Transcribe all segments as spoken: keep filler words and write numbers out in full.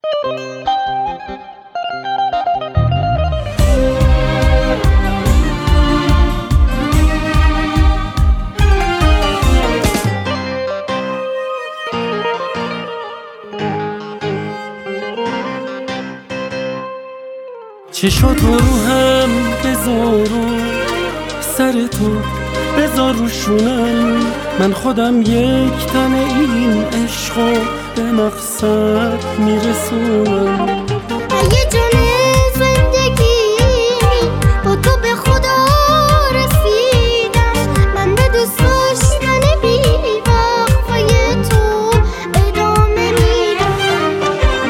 چشاتو رو هم بذار و سر تو بذار رو شونم، من خودم یک تن این عشقو به مقصد میرسونم. یه جان زندگی با تو به خدا رسیدم، من به دوست داشتن بی وقفه تو ادامه میدم.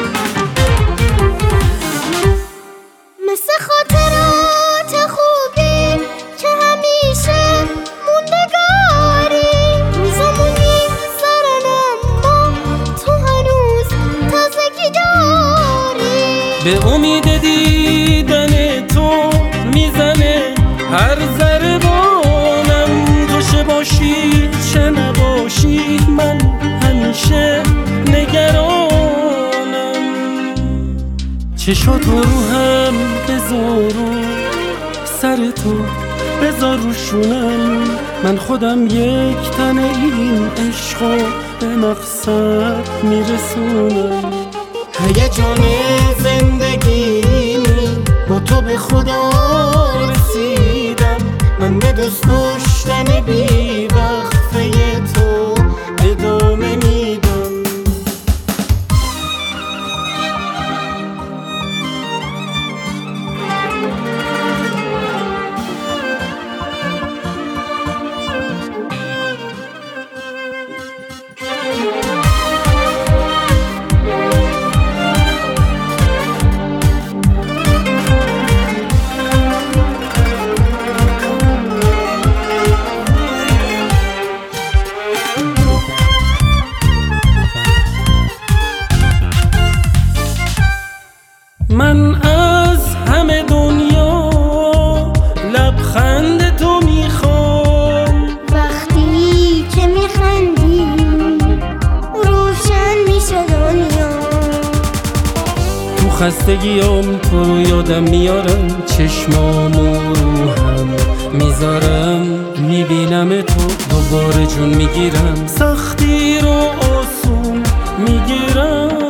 مثل خاطرات خوبی که همیشه موندگاری، روزامون میگذرن اما تو هنوز تازگی داری. به امید دیدن تو میزنه هر ضربانم، تو چه باشی چه نباشی من همیشه نگرانم. چشاتو رو هم بذار و سر تو بذار رو شونم، من خودم یک تن این عشقو به مقصد میرسونم. هیجان زندگی با تو به خدا رسیدم، من به دوست داشتن بی وقفه تو ادامه میدم. من از همه دنیا لبخند تو میخوام، وقتی که میخندی روشن میشه دنیا. تو خستگیام تو رو یادم میارم، چشمامو رو هم میذارم، میبینم تو دوباره جون میگیرم، سختی رو آسون میگیرم.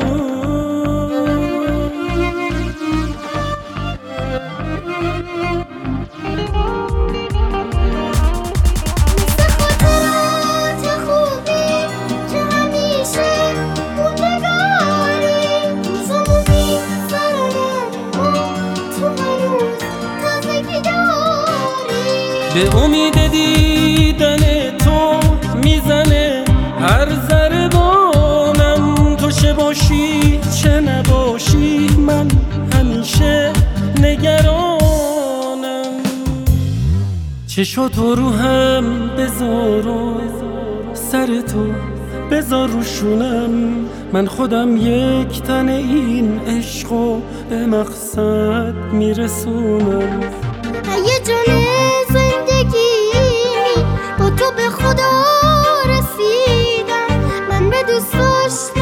به امید دیدن تو میزنه هر ضربانم، تو چه باشی چه نباشی من همیشه نگرانم. چشاتو رو هم بذار و سر تو بذار رو شونم، من خودم یک تن این عشقو به مقصد میرسونم. یه جان زندگی با تو به خدا رسیدم، من به دوست داشتن